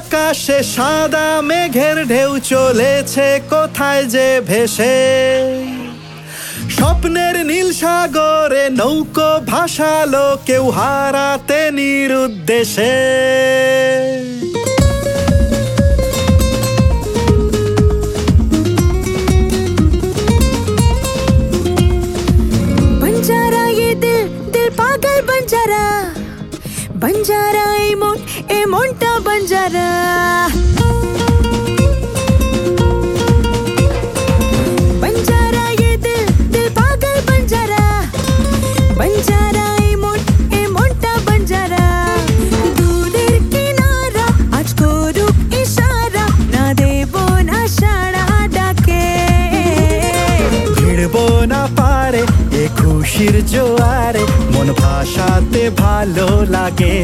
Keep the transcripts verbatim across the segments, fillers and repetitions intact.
আকাশে সাদা মেঘের ঢেউ চলেছে কোথায় যে ভেসে, স্বপ্নের নীল সাগরে নৌকো ভাসালো কেউ হারাতে নিরুদ্দেশে। बंजारा ये दिल दिल पागल बंजारा, बंजारा ए मोन ए मोंटा बंजारा। बंजारा ये दिल दिल पागल बंजारा, बंजारा ए मोन ए मोंटा बंजारा। दूधेर किनारा आज करुक इशारा, ना देबो ना साड़ा डाके। ভিড়বো না পারে এ খুশির জোয়ারে, মন ভাসাতে ভালো লাগে।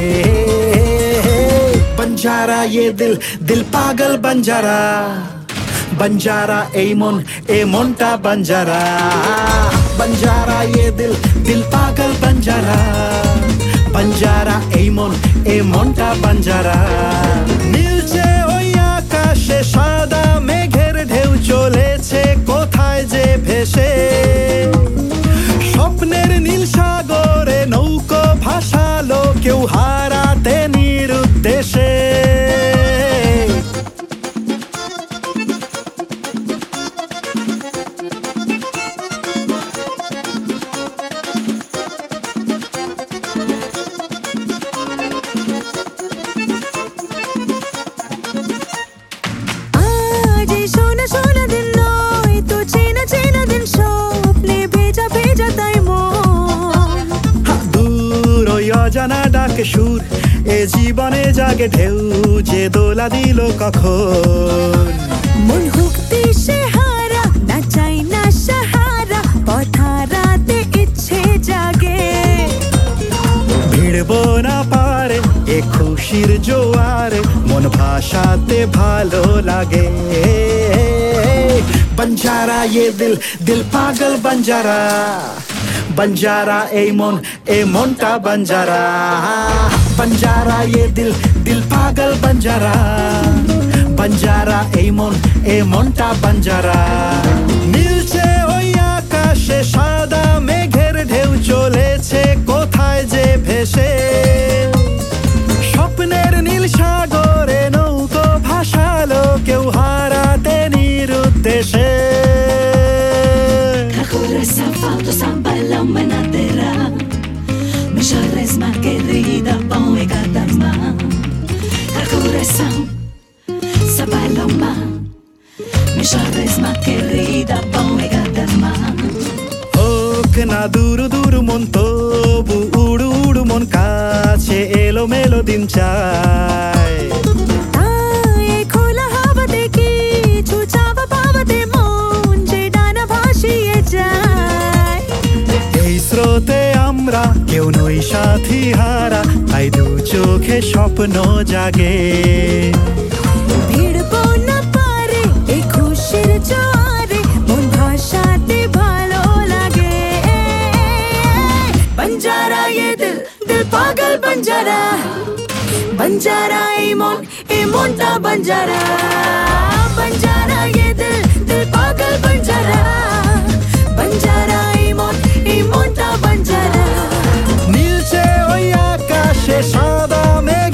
बंजारा ये दिल दिल पागल बंजारा, बंजारा ए मन ए मोंटा बंजारा। बंजारा ये दिल दिल पागल बंजारा, बंजारा ए मन ए मोंटा बंजारा। নীলচে ওই আকাশে সাদা মেঘের ঢেউ চলেছে কোথায় যে ভেসে, স্বপ্নের নীল সাগরে নৌকো ভাসালো কেউ হারাতে নিরুদ্দেশে। आज ये सोना सोना दिन नয় তো চেনা চেনা দিন, স্বপ্নে ভেজা ভেজা তাই মন। দূর ওই অজানা ডাকে সুর, এ জীবনে জাগে ঢেউ যে দোলা দিল কখন। মন হুকতে সে হারা, না চাই না সাহারা, পথারাতে ইচ্ছে জাগে। ভিড়বো না পারে এ খুশির জোয়ারে, মন ভাসাতে ভালো লাগে। बंजारा ये दिल दिल पागल बंजारा, बंजारा ए मन ए मोंटा बंजारा। बंजारा ये दिल दिल पागल बंजारा, बंजारा ए मन ए मोंटा बंजारा। নীলচে ওই আকাশে সাদা মেঘের ঢেউ চলেছে কোথায় যে ভেসে, স্বপ্নের নীল সাগরে নৌকো ভাসালো কেউ হারাতে নিরুদ্দেশে। Correza falta samba la menadera, me charles ma querida pão e gadama. Correza sa paloma, me charles ma querida pão e gadama. হোক না দূর দূর মন তবু উড়ু উড়ু মন কাছে এলো মেলো দিন চায়। তাই খোলা হাওয়াতে কিছু চাওয়া পাওয়াতে মন যে ডানা ভাসিয়ে যায়। এই স্রোতে আমরা কেউ নই সাথী হারা, তাই দু চোখে স্বপ্ন জাগে। ভিড়বো না পারে এই খুশির জোয়ারে, মন ভাসাতে ভালো লাগে। बंजारा ये दिल दिल पागल बंजारा, बंजारा ए मन ए मोंटा बंजारा। बंजारा ये दिल दिल पागल बंजारा, बंजारा ए मन ए मोंटा बंजारा। নীলচে ওই আকাশে সাদা মেঘ